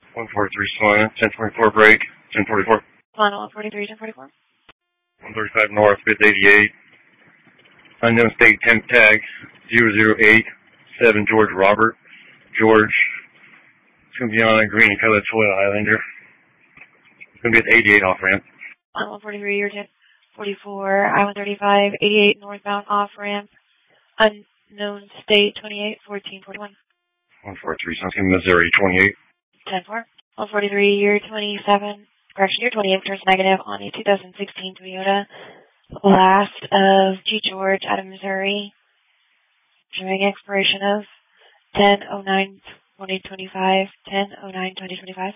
143 Salina, 1024 break, 1044. Salina 143, 1044. 135 North, 588. Unknown state temp tag 0087 George Robert. George. It's going to be on a green and colored Toyota Highlander. It's going to be at the 88 off ramp. On 143, you're 1044. I-135, 88 northbound off ramp. Unknown state 28, 1441. 143, sounds going to be Missouri 28. 10-4. 143, year 27. Correction, year 28 turns negative on a 2016 Toyota. Last of G. George out of Missouri. Showing expiration of 10/09/2025. 10/09/2025.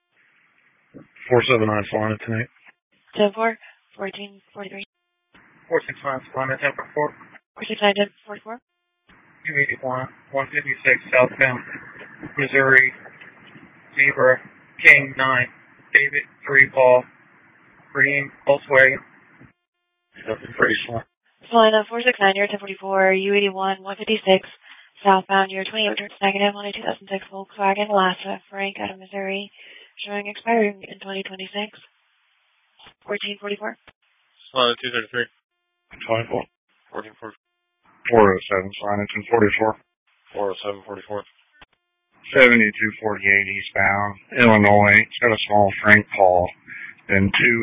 479 Salina tonight. 10-4. 1443. 469 Salina, 1044. 469 1044. 281, 156 southbound, Missouri, Zebra, King 9, David 3 Paul, Green, Volkswagen. Nothing pretty slow. Salina 469, year 1044, U81, 156, southbound, year 28, turns negative on a 2006 Volkswagen Lassa, Frank out of Missouri, showing expiring in 2026. 1444. Salina 233. 24. 1444. 407 Salina, 1044. 40744. 7248 eastbound, Illinois. It's got a small Frank Paul. Then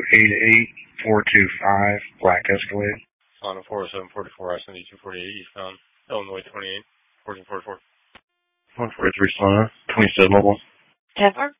288425 Black Escalade. Salina 40744, I-7248 eastbound, Illinois 28, 1444. 143 Salina, 27 mobile. 10-4.